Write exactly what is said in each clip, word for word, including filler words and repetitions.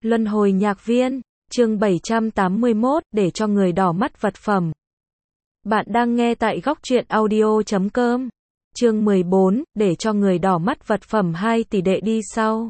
Luân hồi nhạc viên, chương bảy trăm tám mươi mốt, để cho người đỏ mắt vật phẩm. Bạn đang nghe tại góc truyện audio chấm com. Chương mười bốn, để cho người đỏ mắt vật phẩm hai tỷ đệ đi sau.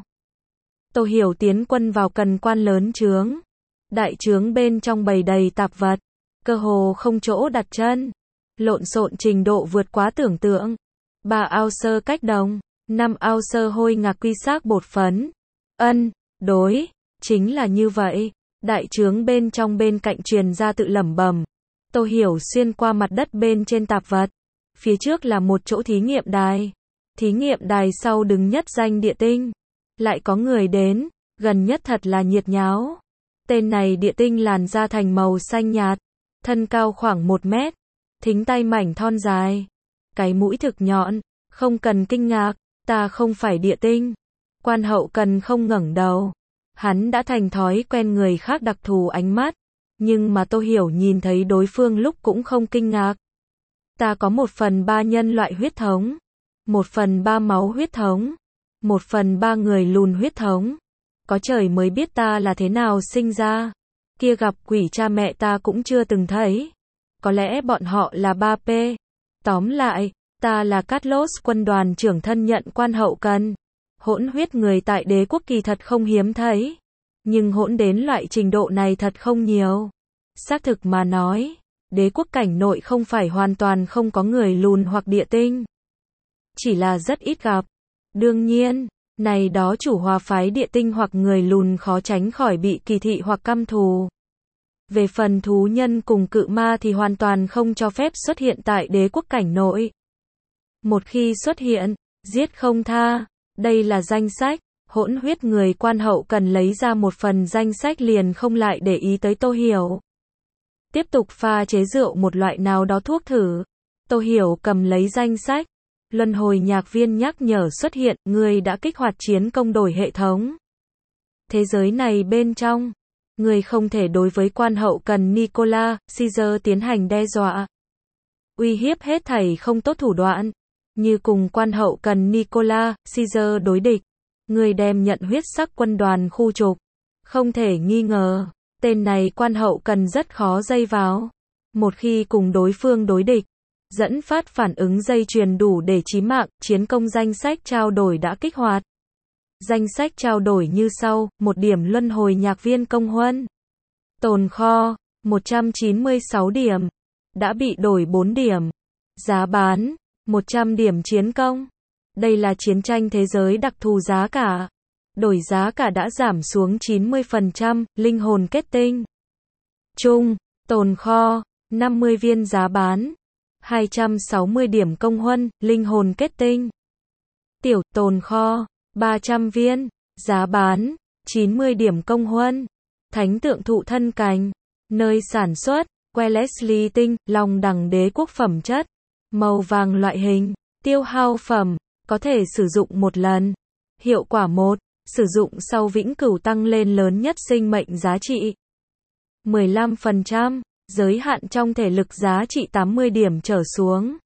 Tô Hiểu tiến quân vào cần quan lớn trướng. Đại trướng bên trong bày đầy tạp vật, cơ hồ không chỗ đặt chân. Lộn xộn trình độ vượt quá tưởng tượng. Ba ao sơ cách đồng, năm ao sơ hôi ngạc quy xác bột phấn. Ân, đối, chính là như vậy. Đại trướng bên trong bên cạnh truyền ra tự lẩm bẩm. Tô Hiểu xuyên qua mặt đất bên trên tạp vật. Phía trước là một chỗ thí nghiệm đài. Thí nghiệm đài sau đứng nhất danh địa tinh. Lại có người đến, gần nhất thật là nhiệt nháo. Tên này địa tinh làn da thành màu xanh nhạt, thân cao khoảng một mét, thính tay mảnh thon dài, cái mũi thực nhọn, không cần kinh ngạc, ta không phải địa tinh. Quan Hậu Cần không ngẩng đầu. Hắn đã thành thói quen người khác đặc thù ánh mắt, nhưng mà Tô Hiểu nhìn thấy đối phương lúc cũng không kinh ngạc. Ta có một phần ba nhân loại huyết thống, một phần ba máu huyết thống, một phần ba người lùn huyết thống. Có trời mới biết ta là thế nào sinh ra. Kia gặp quỷ cha mẹ ta cũng chưa từng thấy. Có lẽ bọn họ là ba P. Tóm lại, ta là Carlos quân đoàn trưởng thân nhận Quan Hậu Cần. Hỗn huyết người tại đế quốc kỳ thật không hiếm thấy. Nhưng hỗn đến loại trình độ này thật không nhiều. Xác thực mà nói, đế quốc cảnh nội không phải hoàn toàn không có người lùn hoặc địa tinh. Chỉ là rất ít gặp. Đương nhiên, này đó chủ hòa phái địa tinh hoặc người lùn khó tránh khỏi bị kỳ thị hoặc căm thù. Về phần thú nhân cùng cự ma thì hoàn toàn không cho phép xuất hiện tại đế quốc cảnh nội. Một khi xuất hiện, giết không tha. Đây là danh sách. Hỗn huyết người Quan Hậu Cần lấy ra một phần danh sách liền không lại để ý tới Tô Hiểu. Tiếp tục pha chế rượu một loại nào đó thuốc thử. Tô Hiểu cầm lấy danh sách. Luân hồi nhạc viên nhắc nhở xuất hiện, người đã kích hoạt chiến công đổi hệ thống. Thế giới này bên trong, người không thể đối với Quan Hậu Cần Nicola, Caesar tiến hành đe dọa. Uy hiếp hết thảy không tốt thủ đoạn. Như cùng Quan Hậu Cần Nicola, Caesar đối địch. Người đem nhận huyết sắc quân đoàn khu trục. Không thể nghi ngờ, tên này Quan Hậu Cần rất khó dây vào. Một khi cùng đối phương đối địch, dẫn phát phản ứng dây chuyền đủ để chí mạng, chiến công danh sách trao đổi đã kích hoạt. Danh sách trao đổi như sau, một điểm luân hồi nhạc viên công huân. Tồn kho, một trăm chín mươi sáu điểm. Đã bị đổi bốn điểm. Giá bán, một trăm điểm chiến công. Đây là chiến tranh thế giới đặc thù giá cả. Đổi giá cả đã giảm xuống chín mươi phần trăm, linh hồn kết tinh. Chung, tồn kho, năm mươi viên giá bán. hai trăm sáu mươi điểm công huân, linh hồn kết tinh. Tiểu, tồn kho, ba trăm viên, giá bán, chín mươi điểm công huân. Thánh tượng thụ thân cành, nơi sản xuất, Wellesley tinh, long đẳng đế quốc phẩm chất, màu vàng loại hình, tiêu hao phẩm, có thể sử dụng một lần. Hiệu quả một, sử dụng sau vĩnh cửu tăng lên lớn nhất sinh mệnh giá trị. mười lăm phần trăm. Giới hạn trong thể lực giá trị tám mươi điểm trở xuống.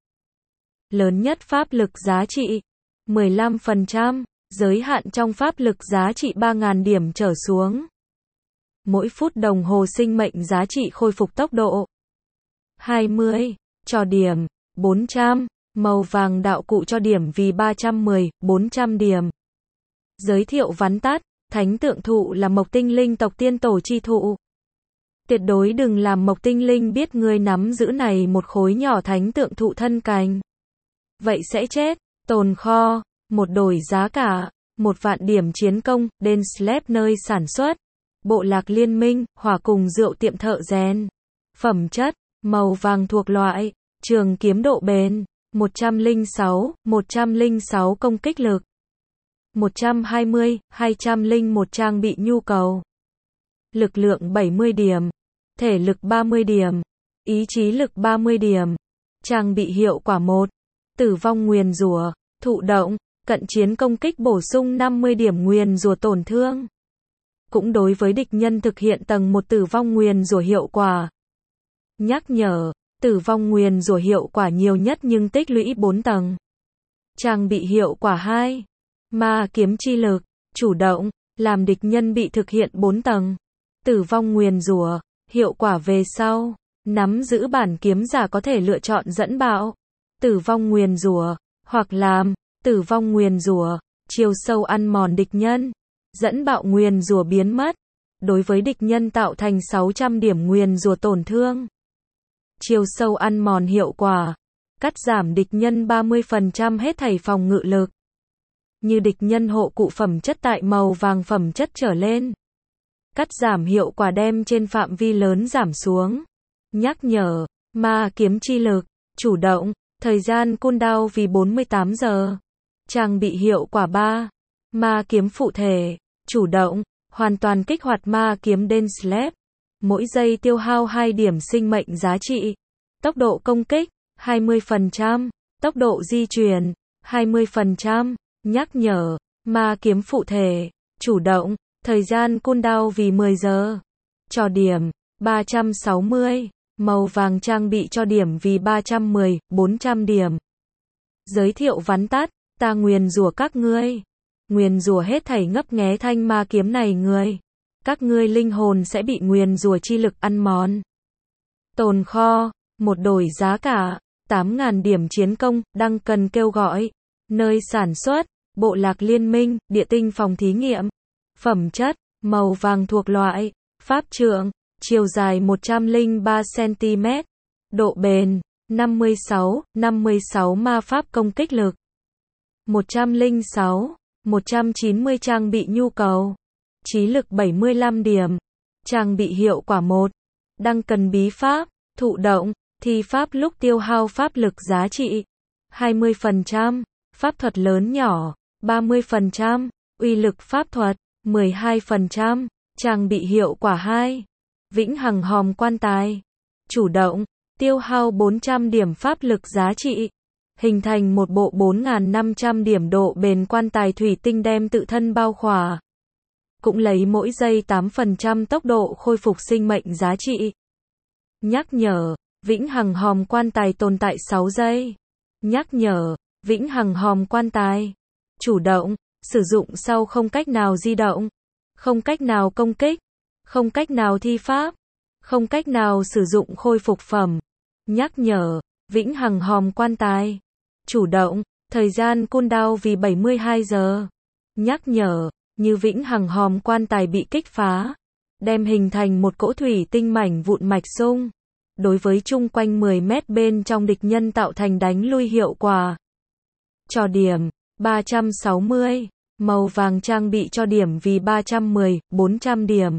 Lớn nhất pháp lực giá trị. mười lăm phần trăm. Giới hạn trong pháp lực giá trị ba nghìn điểm trở xuống. Mỗi phút đồng hồ sinh mệnh giá trị khôi phục tốc độ. hai mươi. Cho điểm. bốn trăm. Màu vàng đạo cụ cho điểm vì ba trăm mười, bốn trăm điểm. Giới thiệu vắn tắt. Thánh tượng thụ là mộc tinh linh tộc tiên tổ chi thụ. Tuyệt đối đừng làm mộc tinh linh biết ngươi nắm giữ này một khối nhỏ thánh tượng thụ thân cành. Vậy sẽ chết. Tồn kho, một đổi giá cả, một vạn điểm chiến công, đền slab nơi sản xuất. Bộ lạc liên minh, hỏa cùng rượu tiệm thợ rèn. Phẩm chất, màu vàng thuộc loại, trường kiếm độ bền, một trăm lẻ sáu, một trăm lẻ sáu công kích lực. một trăm hai mươi, hai trăm lẻ một trang bị nhu cầu. Lực lượng bảy mươi điểm. Thể lực ba mươi điểm. Ý chí lực ba mươi điểm. Trang bị hiệu quả một. Tử vong nguyền rủa, thụ động, cận chiến công kích bổ sung năm mươi điểm nguyền rủa tổn thương. Cũng đối với địch nhân thực hiện tầng một tử vong nguyền rủa hiệu quả. Nhắc nhở, tử vong nguyền rủa hiệu quả nhiều nhất nhưng tích lũy bốn tầng. Trang bị hiệu quả hai. Ma kiếm chi lực, chủ động, làm địch nhân bị thực hiện bốn tầng. Tử vong nguyền rủa, hiệu quả về sau. Nắm giữ bản kiếm giả có thể lựa chọn dẫn bạo, tử vong nguyền rủa, hoặc làm, tử vong nguyền rủa, chiều sâu ăn mòn địch nhân. Dẫn bạo nguyền rủa biến mất. Đối với địch nhân tạo thành sáu trăm điểm nguyền rủa tổn thương. Chiều sâu ăn mòn hiệu quả. Cắt giảm địch nhân ba mươi phần trăm hết thảy phòng ngự lực. Như địch nhân hộ cụ phẩm chất tại màu vàng phẩm chất trở lên. Cắt giảm hiệu quả đem trên phạm vi lớn giảm xuống. Nhắc nhở, ma kiếm chi lực, chủ động, thời gian cooldown vì bốn mươi tám giờ. Trang bị hiệu quả ba. Ma kiếm phụ thể, chủ động, hoàn toàn kích hoạt ma kiếm Denslev. Mỗi giây tiêu hao hai điểm sinh mệnh giá trị. Tốc độ công kích, hai mươi phần trăm. Tốc độ di chuyển, hai mươi phần trăm. Nhắc nhở, ma kiếm phụ thể, chủ động, thời gian cooldown vì mười giờ. Cho điểm, ba trăm sáu mươi. Màu vàng trang bị cho điểm vì ba trăm mười, bốn trăm điểm. Giới thiệu vắn tắt, ta nguyền rủa các ngươi. Nguyền rủa hết thảy ngấp nghé thanh ma kiếm này người. Các ngươi linh hồn sẽ bị nguyền rủa chi lực ăn mòn. Tồn kho, một đổi giá cả, tám nghìn điểm chiến công, đăng cần kêu gọi. Nơi sản xuất, bộ lạc liên minh, địa tinh phòng thí nghiệm. Phẩm chất, màu vàng thuộc loại, pháp trượng, chiều dài một trăm lẻ ba xăng-ti-mét, độ bền, năm mươi sáu, năm mươi sáu ma pháp công kích lực. một trăm lẻ sáu, một trăm chín mươi trang bị nhu cầu. Trí lực bảy mươi lăm điểm. Trang bị hiệu quả một. Đăng cần bí pháp, thụ động, thi pháp lúc tiêu hao pháp lực giá trị. hai mươi phần trăm. Pháp thuật lớn nhỏ, ba mươi phần trăm. Uy lực pháp thuật, mười hai phần trăm. Trang bị hiệu quả hai. Vĩnh hằng hòm quan tài. Chủ động, tiêu hao bốn trăm điểm pháp lực giá trị. Hình thành một bộ bốn nghìn năm trăm điểm độ bền quan tài thủy tinh đem tự thân bao khỏa. Cũng lấy mỗi giây tám phần trăm tốc độ khôi phục sinh mệnh giá trị. Nhắc nhở, vĩnh hằng hòm quan tài tồn tại sáu giây. Nhắc nhở, vĩnh hằng hòm quan tài. Chủ động, sử dụng sau không cách nào di động. Không cách nào công kích. Không cách nào thi pháp. Không cách nào sử dụng khôi phục phẩm. Nhắc nhở, vĩnh hằng hòm quan tài. Chủ động, thời gian cooldown vì bảy mươi hai giờ. Nhắc nhở, như vĩnh hằng hòm quan tài bị kích phá, đem hình thành một cỗ thủy tinh mảnh vụn mạch sung. Đối với chung quanh mười mét bên trong địch nhân tạo thành đánh lui hiệu quả. Cho điểm, ba trăm sáu mươi. Màu vàng trang bị cho điểm vì ba trăm mười, bốn trăm điểm.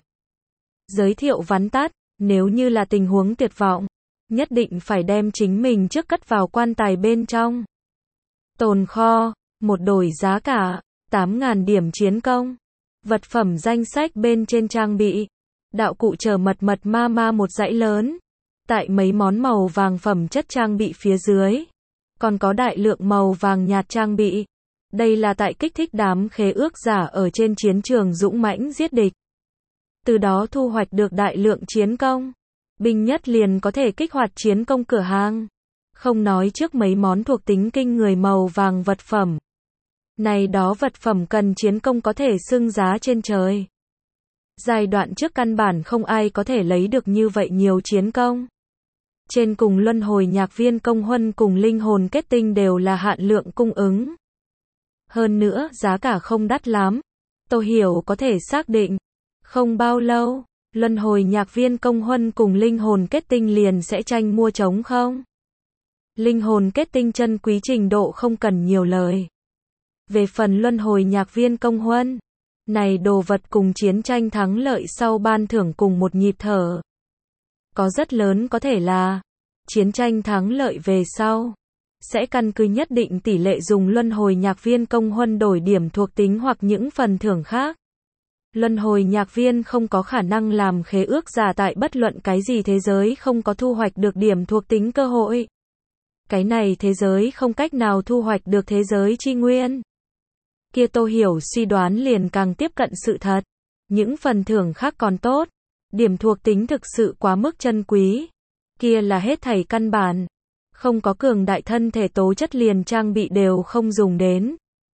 Giới thiệu vắn tắt, nếu như là tình huống tuyệt vọng, nhất định phải đem chính mình trước cất vào quan tài bên trong. Tồn kho, một đổi giá cả, tám nghìn điểm chiến công. Vật phẩm danh sách bên trên trang bị. Đạo cụ chờ mật mật ma ma một dãy lớn. Tại mấy món màu vàng phẩm chất trang bị phía dưới. Còn có đại lượng màu vàng nhạt trang bị. Đây là tại kích thích đám khế ước giả ở trên chiến trường dũng mãnh giết địch. Từ đó thu hoạch được đại lượng chiến công. Binh nhất liền có thể kích hoạt chiến công cửa hàng. Không nói trước mấy món thuộc tính kinh người màu vàng vật phẩm. Này đó vật phẩm cần chiến công có thể xưng giá trên trời. Giai đoạn trước căn bản không ai có thể lấy được như vậy nhiều chiến công. Trên cùng luân hồi nhạc viên công huân cùng linh hồn kết tinh đều là hạn lượng cung ứng. Hơn nữa, giá cả không đắt lắm. Tôi hiểu có thể xác định. Không bao lâu, luân hồi nhạc viên công huân cùng linh hồn kết tinh liền sẽ tranh mua trống không. Linh hồn kết tinh chân quý trình độ không cần nhiều lời. Về phần luân hồi nhạc viên công huân, này đồ vật cùng chiến tranh thắng lợi sau ban thưởng cùng một nhịp thở. Có rất lớn có thể là, chiến tranh thắng lợi về sau, sẽ căn cứ nhất định tỷ lệ dùng luân hồi nhạc viên công huân đổi điểm thuộc tính hoặc những phần thưởng khác. Luân hồi nhạc viên không có khả năng làm khế ước giả tại bất luận cái gì thế giới không có thu hoạch được điểm thuộc tính cơ hội. Cái này thế giới không cách nào thu hoạch được thế giới chi nguyên. Kia Tô Hiểu suy đoán liền càng tiếp cận sự thật. Những phần thưởng khác còn tốt. Điểm thuộc tính thực sự quá mức chân quý. Kia là hết thảy căn bản. Không có cường đại thân thể tố chất liền trang bị đều không dùng đến.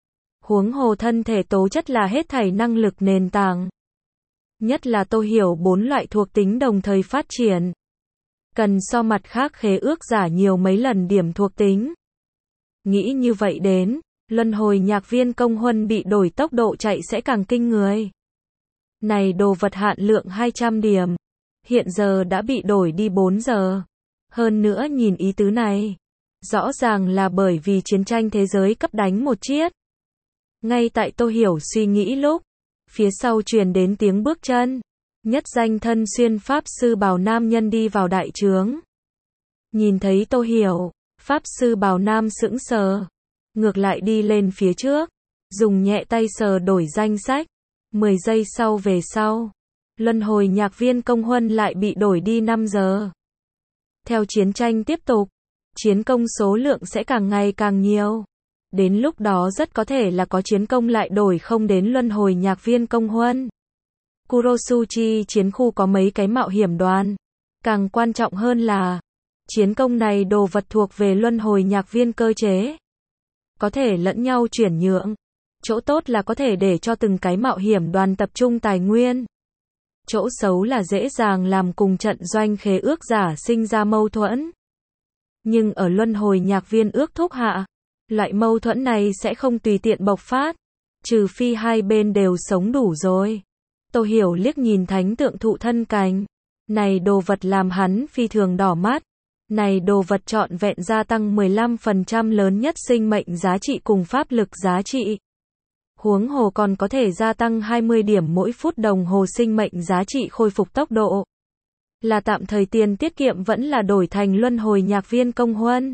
Huống hồ thân thể tố chất là hết thảy năng lực nền tảng. Nhất là Tô Hiểu bốn loại thuộc tính đồng thời phát triển. Cần so mặt khác khế ước giả nhiều mấy lần điểm thuộc tính. Nghĩ như vậy đến, luân hồi nhạc viên công huân bị đổi tốc độ chạy sẽ càng kinh người. Này đồ vật hạn lượng hai trăm điểm. Hiện giờ đã bị đổi đi bốn giờ. Hơn nữa nhìn ý tứ này. Rõ ràng là bởi vì chiến tranh thế giới cấp đánh một chiết. Ngay tại Tô Hiểu suy nghĩ lúc, phía sau truyền đến tiếng bước chân. Nhất danh thân xuyên pháp sư bào nam nhân đi vào đại trướng. Nhìn thấy Tô Hiểu, pháp sư bào nam sững sờ. Ngược lại đi lên phía trước. Dùng nhẹ tay sờ đổi danh sách. mười giây sau về sau. Luân hồi nhạc viên công huân lại bị đổi đi năm giờ. Theo chiến tranh tiếp tục, chiến công số lượng sẽ càng ngày càng nhiều. Đến lúc đó rất có thể là có chiến công lại đổi không đến luân hồi nhạc viên công huân. Kurosuchi chiến khu có mấy cái mạo hiểm đoàn. Càng quan trọng hơn là, chiến công này đồ vật thuộc về luân hồi nhạc viên cơ chế. Có thể lẫn nhau chuyển nhượng. Chỗ tốt là có thể để cho từng cái mạo hiểm đoàn tập trung tài nguyên. Chỗ xấu là dễ dàng làm cùng trận doanh khế ước giả sinh ra mâu thuẫn. Nhưng ở luân hồi nhạc viên ước thúc hạ, loại mâu thuẫn này sẽ không tùy tiện bộc phát, trừ phi hai bên đều sống đủ rồi. Tô Hiểu liếc nhìn thánh tượng thụ thân cành. Này đồ vật làm hắn phi thường đỏ mắt. Này đồ vật trọn vẹn gia tăng mười lăm phần trăm lớn nhất sinh mệnh giá trị cùng pháp lực giá trị. Huống hồ còn có thể gia tăng hai mươi điểm mỗi phút đồng hồ sinh mệnh giá trị khôi phục tốc độ. Là tạm thời tiền tiết kiệm vẫn là đổi thành luân hồi nhạc viên công huân.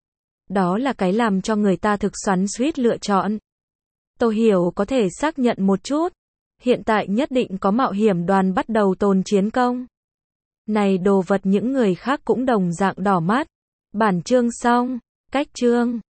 Đó là cái làm cho người ta thực xoắn xuýt lựa chọn. Tô Hiểu có thể xác nhận một chút. Hiện tại nhất định có mạo hiểm đoàn bắt đầu tồn chiến công. Này đồ vật những người khác cũng đồng dạng đỏ mắt. Bản chương xong. Cách chương.